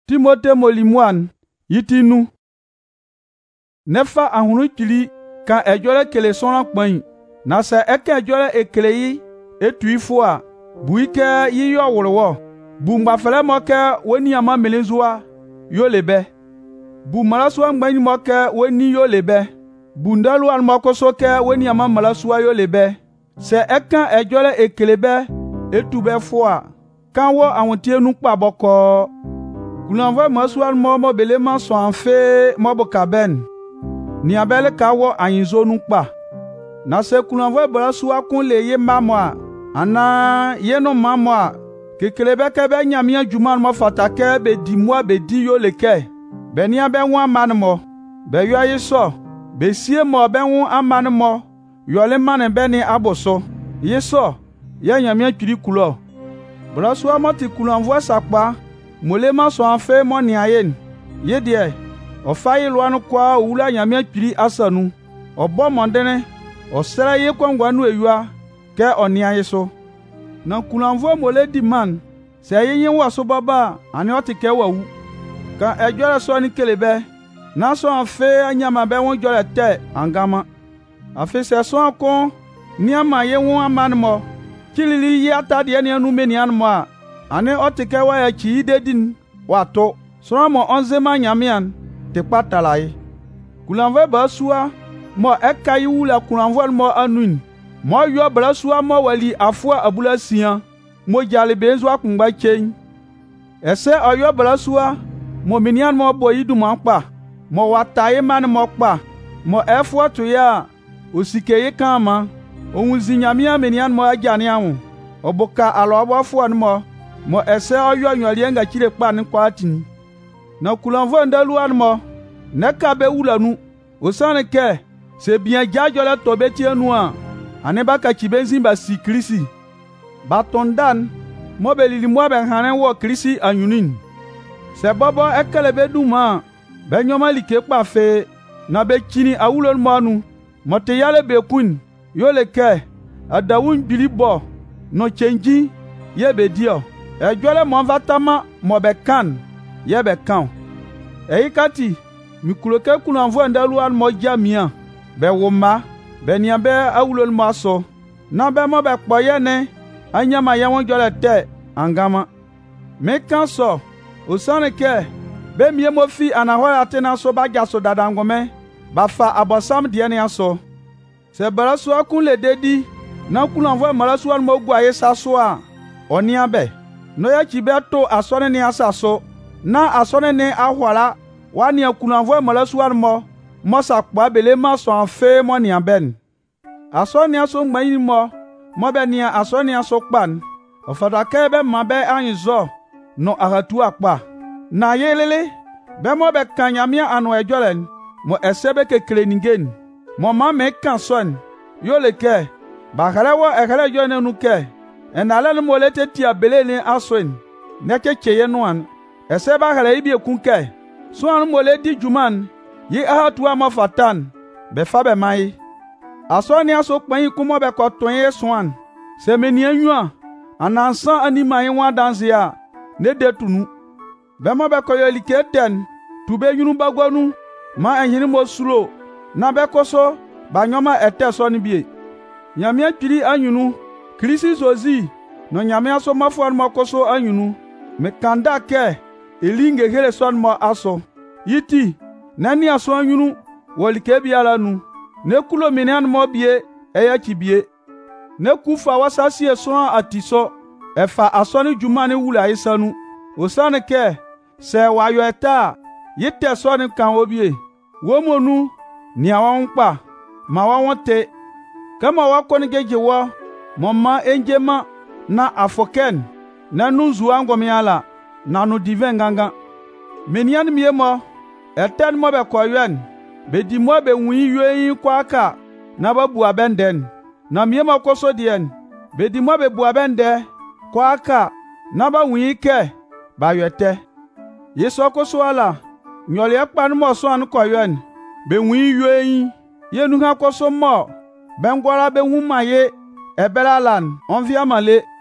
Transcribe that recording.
Timote molimwan yitinu nefa ahunu kili kan ejole kele sona kpan na se eke ejole ekele yi etuifua buike yi yo wurwo bu ngbafele moke woni ama melenzua yo lebe bu malasua ngbanyi moke woni yo lebe bu ndalu an mokoso ke woni ama malasua yo lebe se eka ejole ekelebe etube fua kan wo awontie nu pa boko kulanvo masual mo bele ma so anfe mo bokaben ni abele ka wo ayinzo nu pa na se kulanvo bala suwa kun le ye mamwa ana ye no mamwa kekelebe ke be nyamia juman mo fatake be di mo be di yo leke be ni abe wan man mo be yo yeso be sie mo be wan aman mo yo le man be ni aboso yeso ye nyamia twiri kulo bala suwa mo ti kulanvo sakpa molema so anfe mo ni ayen ye die o fayi lwanu kwa wula nyamia twiri asanu obo mondene o sera ye kwangwanu eyua ke oni ayeso na kulanvo mole di man se yin waso baba ani otike wawu ka ejore so ni kelebe na so anfe anyama be won jore te angama afi se so akon ni ama ye won aman mo kilili yi atade ni anu meni anmo ani otike wa ya chi dedin wato so mo onzema nyamian te patalai kulanvo ba suwa mo ekai wula kulanvo mo anuin mo yo bla suwa mo wali afwa abula sian mo jale benzo akungba chen ese oyo bla suwa mo minian mo boyi du mo pa mo wataye man mo pa mo efwa to ya osikeye kama ohun zinyamia minian mo ajani awun oboka alo obo afwa mo ese oyo nyoli nga chire pa ni kwatin na kulanvo ndalu anmo neka be wulanu osane ke se bien jajole to betienu a ane baka chibenzin ba si krisi batondan mo belili mo ben hanen wo krisi anyunin se bobo ekele be duma be nyoma like pa fe na be chini awulon manu mo te yale be kun yo le ke adawun bilibo no chenji ye be dio ejole mo vatama mo be kan ye be kan kati mikuloke kulanvo ndalu an mo jamia be woma be nia be awulol maso na be mo be poyene anyama ye won jole te angama me kan so osane ke be mie mo fi anahoya atena so ba jaso dadangome ba fa abosam de ne aso se baraso akun le dedi na kulanvo maraso an mo gwa ye saso a oni abe no ya chibe to asone ni asaso na asone ni ahwala wani akulanvo malasuan mo sakpa bele ma so anfe mo ni aben asone aso ngbayin mo be ni asone aso kpan ofada ke be ma be anzo no ahatu akpa na yelele be mo be kanyamia anu ejolen mo esebe ke kleningen mo ma me kan son yo le ke ba khalewo ekhale jo ne nu ke enale mo le tetia bele ni aswen ne kekeye no an eseba khale ibi ekun ke so an mo le di juman yi ahatu ama fatan be fa be mai aso ni aso pan kumo be ko ton ye soan se meni anwa anansan anima yin wa danzia ne detunu be mo be ko yo liketen tu be yunu bagwanu ma enyin mo sulo na be koso ba nyoma ete so ni bie nyame atwiri anyunu krisi zozi no nyame aso mafon mo koso anyunu me kanda ke elinge hele son mo aso yiti nani aso anyunu wolike biala nu ne kulo minian mo bie eya chibie ne kufa wasasi eso atiso efa aso ni jumani wula isanu osane ke se wayo eta yite so ni kan obie wo monu ni awon pa ma wawon te kama wakoni gejewo mama enjema na afoken na nuzu angomiala na no divin ganga menian miemo eten mo be koyen be di mo be wi yoyin kwaka na babu abenden na miemo koso dien be di mo be bu abende kwaka na ba wi ke ba yete yeso koso ala nyole pan mo so an koyen be wi yoyin yenu ha koso mo ben gwara be humaye ebelalan onvia male